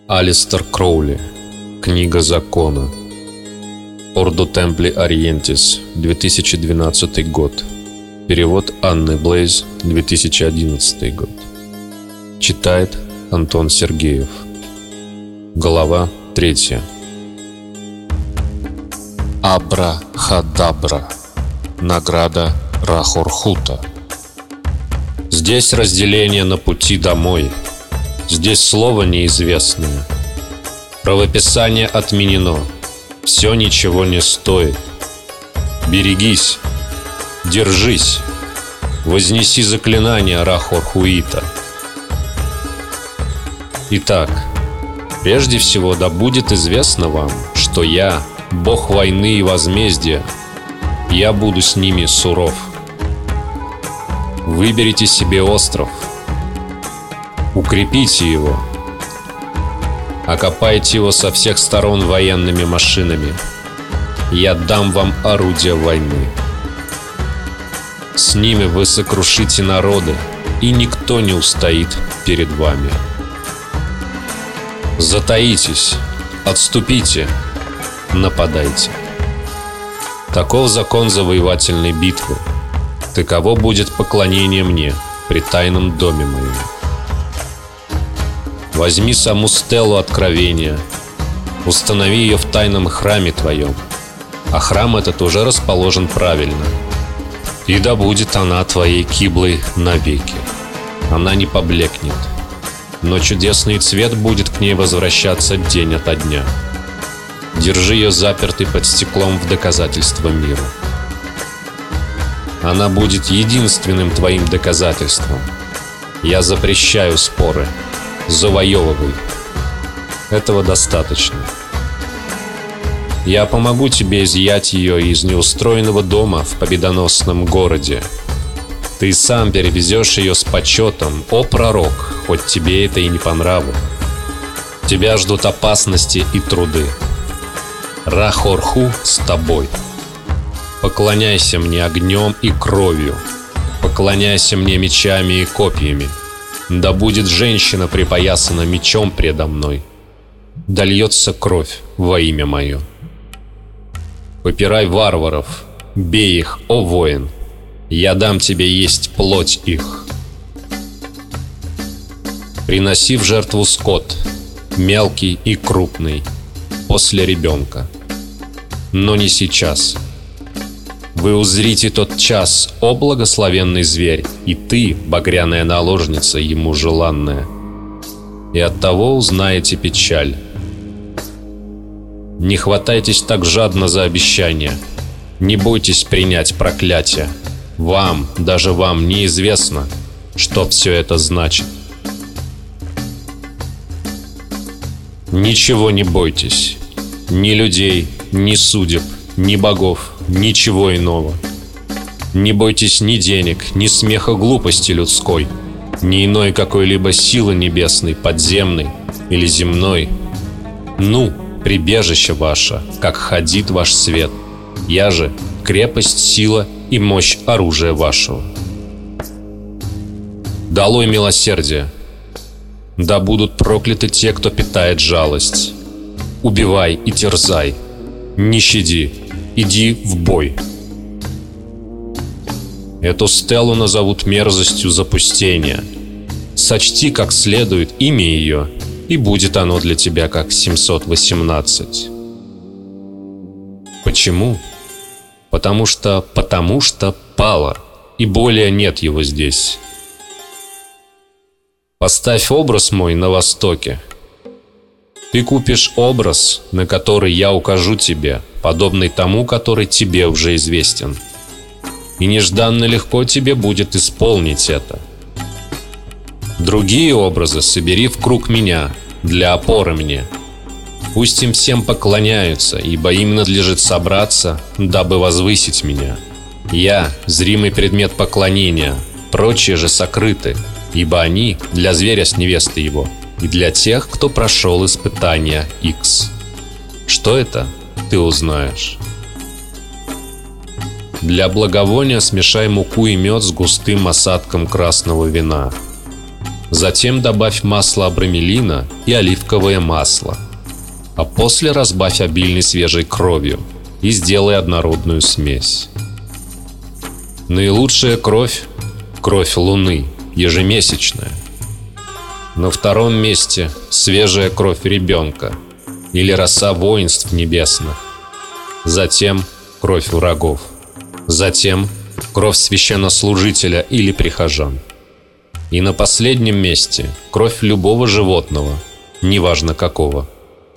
Алистер Кроули. Книга закона. Ордо Темпли Ориентис. 2012 год. Перевод Анны Блейз. 2011 год. Читает Антон Сергеев. Глава 3. Абра-хадабра. Награда Рахорхута. Здесь разделение на пути домой. Здесь слово неизвестное. Правописание отменено. Все ничего не стоит. Берегись. Держись. Вознеси заклинание Рахорхуита. Итак, прежде всего да будет известно вам, что я, бог войны и возмездия, я буду с ними суров. Выберите себе остров. Укрепите его. Окопайте его со всех сторон военными машинами. Я дам вам орудия войны. С ними вы сокрушите народы, и никто не устоит перед вами. Затаитесь, отступите, нападайте. Таков закон завоевательной битвы. Таково будет поклонение мне при тайном доме моем. Возьми саму стелу откровения, установи ее в тайном храме твоем, а храм этот уже расположен правильно. И да будет она твоей киблой навеки. Она не поблекнет, но чудесный цвет будет к ней возвращаться день ото дня. Держи ее запертой под стеклом в доказательство миру. Она будет единственным твоим доказательством. Я запрещаю споры. Завоевывай. Этого достаточно. Я помогу тебе изъять ее из неустроенного дома в победоносном городе. Ты сам перевезешь ее с почетом, о пророк, хоть тебе это и не по нраву. Тебя ждут опасности и труды. Рахорху с тобой. Поклоняйся мне огнем и кровью. Поклоняйся мне мечами и копьями. Да будет женщина припоясана мечом предо мной. Да льется кровь во имя мое. Попирай варваров, бей их, о воин. Я дам тебе есть плоть их. Приноси в жертву скот, мелкий и крупный, после ребенка. Но не сейчас. Вы узрите тот час, о благословенный зверь, и ты, багряная наложница, ему желанная. И оттого узнаете печаль. Не хватайтесь так жадно за обещания. Не бойтесь принять проклятие. Вам, даже вам неизвестно, что все это значит. Ничего не бойтесь. Ни людей, ни судеб, ни богов, ничего иного. Не бойтесь ни денег, ни смеха глупости людской, ни иной какой-либо силы небесной, подземной или земной. Ну, прибежище ваше, как ходит ваш свет. Я же крепость, сила и мощь оружия вашего. Долой милосердие. Да будут прокляты те, кто питает жалость. Убивай и терзай. Не щади. Иди в бой. Эту стелу назовут мерзостью запустения. Сочти как следует имя ее, и будет оно для тебя как 718. Почему? Потому что Палар, и более нет его здесь. Поставь образ мой на востоке. Ты купишь образ, на который я укажу тебе, подобный тому, который тебе уже известен. И нежданно легко тебе будет исполнить это. Другие образы собери в круг меня, для опоры мне. Пусть им всем поклоняются, ибо им надлежит собраться, дабы возвысить меня. Я — зримый предмет поклонения, прочие же сокрыты, ибо они для зверя с невестой его и для тех, кто прошел испытания X. Что это, ты узнаешь. Для благовония смешай муку и мед с густым осадком красного вина. Затем добавь масло абрамелина и оливковое масло, а после разбавь обильной свежей кровью и сделай однородную смесь. Наилучшая кровь – кровь Луны, ежемесячная. На втором месте – свежая кровь ребенка или роса воинств небесных. Затем – кровь врагов. Затем – кровь священнослужителя или прихожан. И на последнем месте – кровь любого животного, неважно какого.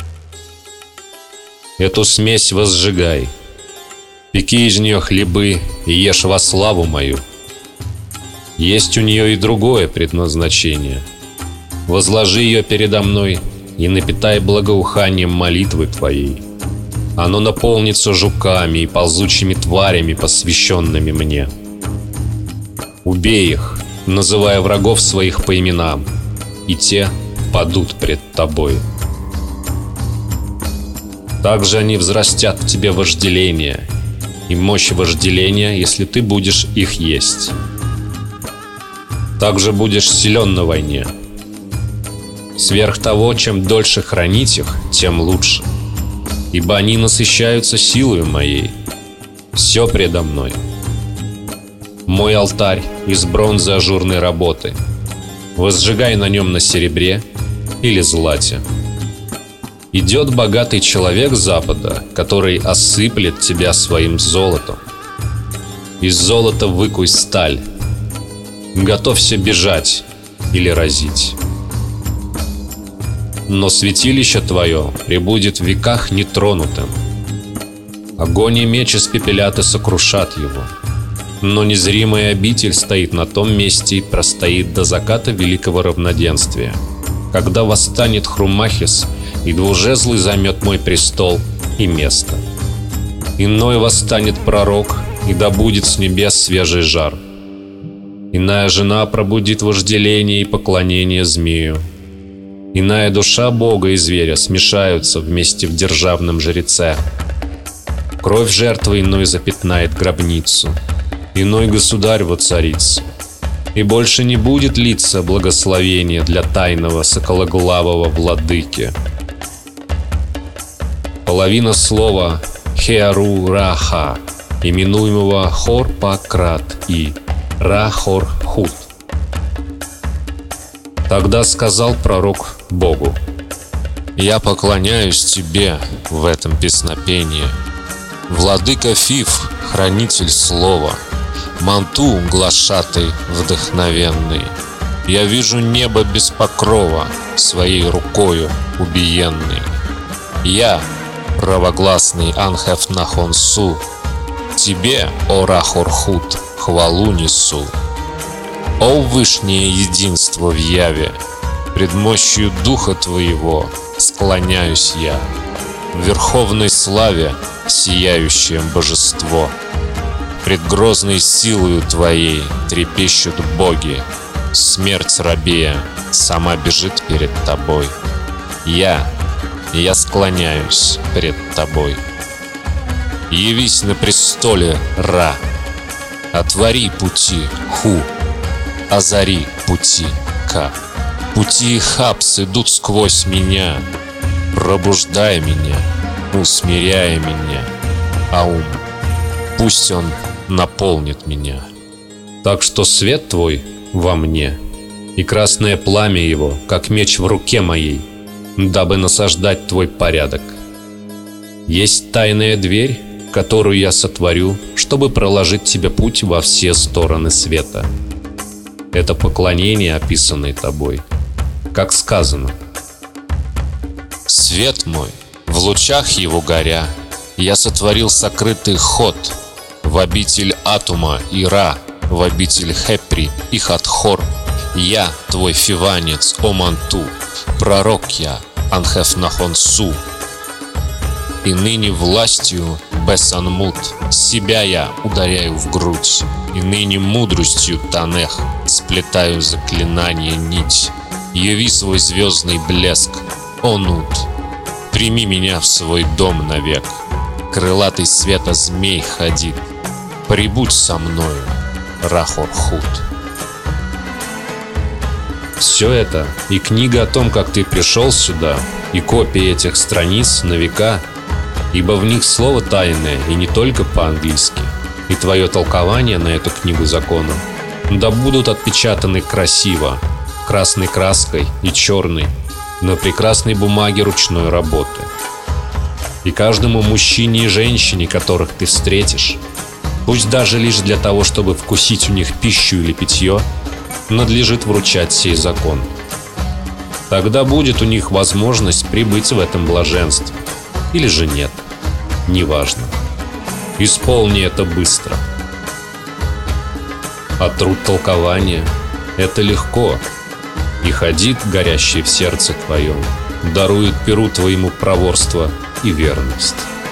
Эту смесь возжигай, пеки из нее хлебы и ешь во славу мою. Есть у нее и другое предназначение. Возложи ее передо мной и напитай благоуханием молитвы твоей. Оно наполнится жуками и ползучими тварями, посвященными мне. Убей их, называя врагов своих по именам, и те падут пред тобой. Также они взрастят в тебе вожделение и мощь вожделения, если ты будешь их есть. Также будешь силен на войне. Сверх того, чем дольше хранить их, тем лучше, ибо они насыщаются силою моей. Все предо мной. Мой алтарь из бронзы ажурной работы. Возжигай на нем на серебре или злате. Идет богатый человек с запада, который осыплет тебя своим золотом. Из золота выкуй сталь. Готовься бежать или разить. Но святилище твое пребудет в веках нетронутым. Огонь и меч испепелят и сокрушат его. Но незримая обитель стоит на том месте и простоит до заката великого равноденствия, когда восстанет Хрумахис, и двужезлый займет мой престол и место. Иной восстанет пророк, и добудет с небес свежий жар. Иная жена пробудит вожделение и поклонение змею. Иная душа Бога и зверя смешаются вместе в державном жреце. Кровь жертвы иной запятнает гробницу, иной государь воцарится. И больше не будет литься благословения для тайного сокологлавого владыки. Половина слова Хеару-Раха, именуемого Хор-Пакрат и Ра-Хор-Хут. Тогда сказал пророк Богу: «Я поклоняюсь тебе в этом песнопении, владыка Фиф, хранитель слова, Манту, глашатый вдохновенный. Я вижу небо без покрова, своей рукою убиенный. Я, правогласный Анхефнахонсу, тебе, о Ра-Хор-Хут, хвалу несу. О вышнее единство в яве, пред мощью духа твоего склоняюсь я. В верховной славе сияющее божество. Пред грозной силою твоей трепещут боги. Смерть рабея сама бежит перед тобой. Я склоняюсь пред тобой. Явись на престоле, Ра, отвори пути, Ху, озари пути, Ка. Пути Хапс идут сквозь меня, пробуждай меня, усмиряя меня, Аум. Пусть он наполнит меня. Так что свет твой во мне, и красное пламя его, как меч в руке моей, дабы насаждать твой порядок. Есть тайная дверь, которую я сотворю, чтобы проложить тебе путь во все стороны света. Это поклонение, описанное тобой, как сказано: свет мой, в лучах его горя, я сотворил сокрытый ход в обитель Атума и Ра, в обитель Хепри и Хатхор. Я твой фиванец, о Манту, пророк я, Анхефнахонсу. И ныне властью Бесанмут себя я ударяю в грудь, и ныне мудростью Танех сплетаю заклинание нить. Яви свой звездный блеск, о Нут, прими меня в свой дом навек. Крылатый света змей ходит, прибудь со мною, Ра-Хор-Хут. Все это и книга о том, как ты пришел сюда, и копии этих страниц на века, ибо в них слово тайное, и не только по-английски, и твое толкование на эту книгу закона, да будут отпечатаны красиво, красной краской и черной, на прекрасной бумаге ручной работы. И каждому мужчине и женщине, которых ты встретишь, пусть даже лишь для того, чтобы вкусить у них пищу или питье, надлежит вручать сей закон. Тогда будет у них возможность пребыть в этом блаженстве. Или же нет, неважно. Исполни это быстро. А труд толкования — это легко, и ходит, горящий в сердце твоем, дарует перу твоему проворство и верность.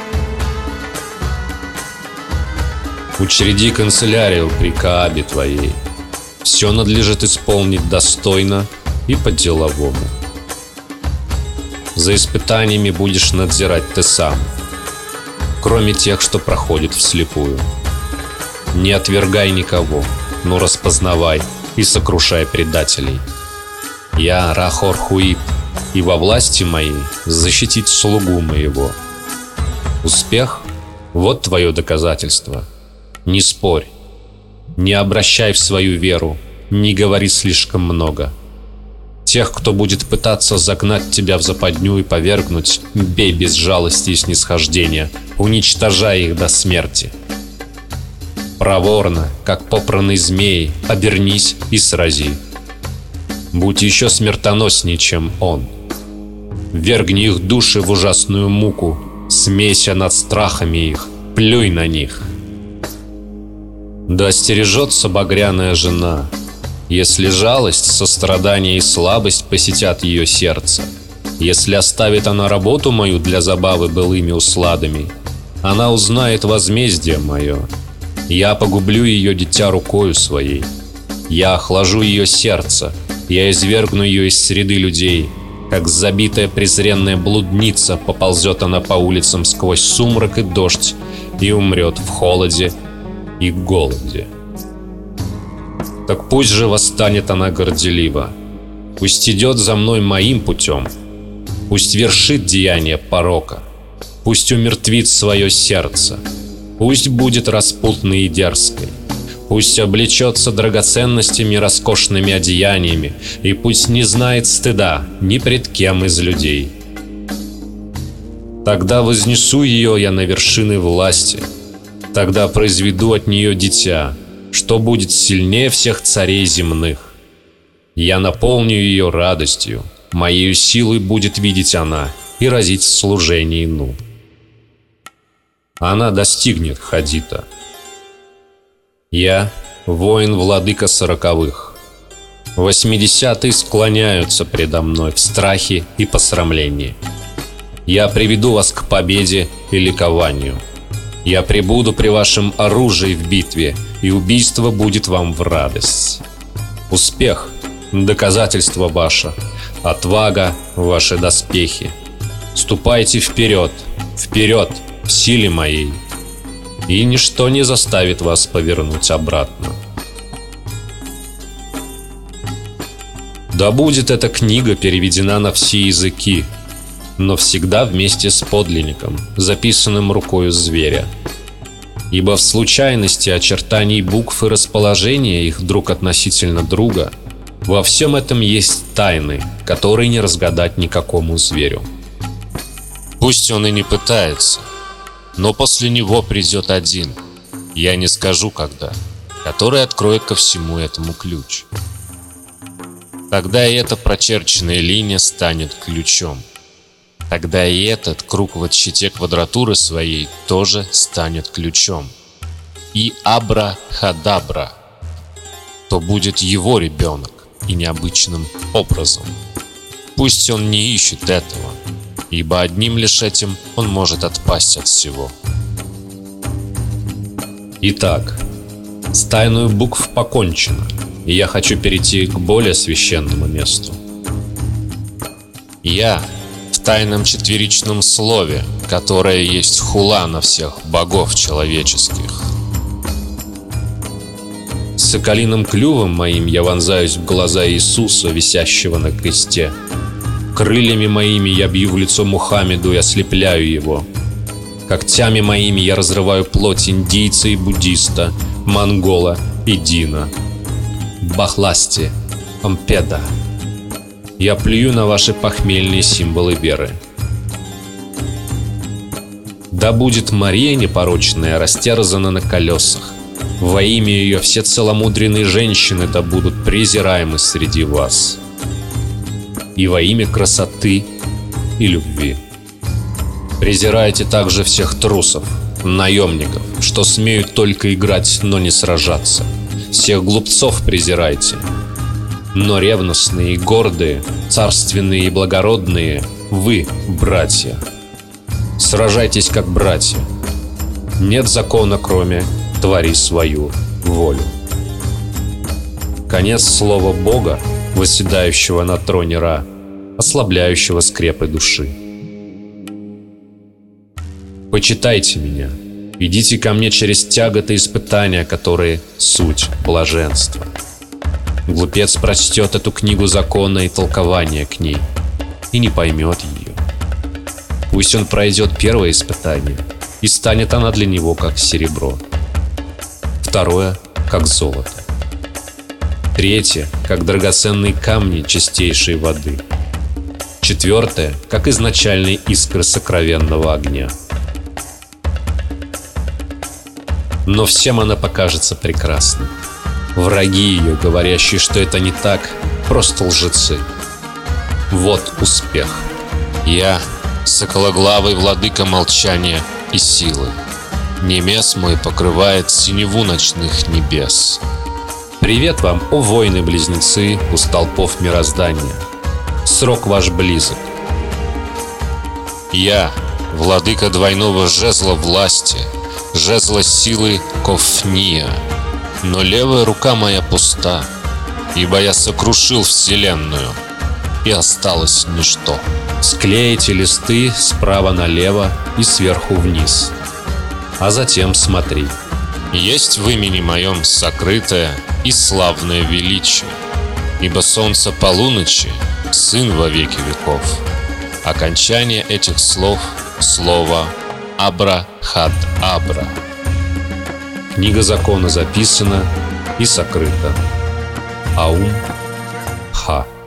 Учреди канцелярию при Каабе твоей. Все надлежит исполнить достойно и по-деловому. За испытаниями будешь надзирать ты сам, кроме тех, что проходят вслепую. Не отвергай никого, но распознавай и сокрушай предателей. Я Рахор-Хуит, и во власти моей защитить слугу моего. Успех — вот твое доказательство. Не спорь, не обращай в свою веру, не говори слишком много. Тех, кто будет пытаться загнать тебя в западню и повергнуть, бей без жалости и снисхождения, уничтожай их до смерти. Проворно, как попранный змей, обернись и срази. Будь еще смертоноснее, чем он. Вергни их души в ужасную муку, смейся над страхами их, плюй на них. Да остережется багряная жена, если жалость, сострадание и слабость посетят ее сердце. Если оставит она работу мою для забавы былыми усладами, она узнает возмездие мое. Я погублю ее дитя рукою своей. Я охлажу ее сердце, я извергну ее из среды людей. Как забитая презренная блудница поползет она по улицам сквозь сумрак и дождь и умрет в холоде и голоде. Так пусть же восстанет она горделиво, пусть идет за мной моим путем, пусть вершит деяние порока, пусть умертвит свое сердце, пусть будет распутной и дерзкой, пусть облечется драгоценностями и роскошными одеяниями, и пусть не знает стыда ни пред кем из людей. Тогда вознесу ее я на вершины власти, тогда произведу от нее дитя, что будет сильнее всех царей земных. Я наполню ее радостью, моею силой будет видеть она и разить в служении Ну. Она достигнет Хадита. Я — воин-владыка 40-х. 80-е склоняются предо мной в страхе и посрамлении. Я приведу вас к победе и ликованию. Я пребуду при вашем оружии в битве, и убийство будет вам в радость. Успех — доказательство ваше, отвага — ваши доспехи. Ступайте вперед, вперед, в силе моей, и ничто не заставит вас повернуть обратно. Да будет эта книга переведена на все языки, но всегда вместе с подлинником, записанным рукою зверя. Ибо в случайности очертаний букв и расположения их друг относительно друга во всем этом есть тайны, которые не разгадать никакому зверю. Пусть он и не пытается, но после него придет один, я не скажу когда, который откроет ко всему этому ключ. Тогда и эта прочерченная линия станет ключом. Тогда и этот круг в щите квадратуры своей тоже станет ключом. И абра-хадабра, то будет его ребенок и необычным образом. Пусть он не ищет этого, ибо одним лишь этим он может отпасть от всего. Итак, с тайной букв покончено, и я хочу перейти к более священному месту. Я в тайном четверичном слове, которое есть хула на всех богов человеческих. Соколиным клювом моим я вонзаюсь в глаза Иисуса, висящего на кресте. Крыльями моими я бью в лицо Мухаммеду и ослепляю его. Когтями моими я разрываю плоть индийца и буддиста, монгола и дина. Бахласти, Ампеда. Я плюю на ваши похмельные символы веры. Да будет Мария непорочная растерзана на колесах. Во имя ее все целомудренные женщины да будут презираемы среди вас. И во имя красоты и любви. Презирайте также всех трусов, наемников, что смеют только играть, но не сражаться. Всех глупцов презирайте. Но ревностные и гордые, царственные и благородные, вы, братья, сражайтесь как братья. Нет закона, кроме «твори свою волю». Конец слова Бога, восседающего на троне Ра, ослабляющего скрепы души. Почитайте меня, идите ко мне через тяготы и испытания, которые суть блаженства. Глупец прочтет эту книгу закона и толкования к ней и не поймет ее. Пусть он пройдет первое испытание, и станет она для него как серебро. Второе — как золото. Третье — как драгоценные камни чистейшей воды. Четвертое — как изначальные искры сокровенного огня. Но всем она покажется прекрасной. Враги ее, говорящие, что это не так, просто лжецы. Вот успех. Я — сокологлавый владыка молчания и силы. Немес мой покрывает синеву ночных небес. Привет вам, о воины-близнецы у столпов мироздания. Срок ваш близок. Я — владыка двойного жезла власти, жезла силы Кофния. Но левая рука моя пуста, ибо я сокрушил вселенную, и осталось ничто. Склеите листы справа налево и сверху вниз, а затем смотри. Есть в имени моем сокрытое и славное величие, ибо солнце полуночи — сын во веки веков. Окончание этих слов — слово Абра-хад-абра. Книга закона записана и сокрыта. Аум-ха.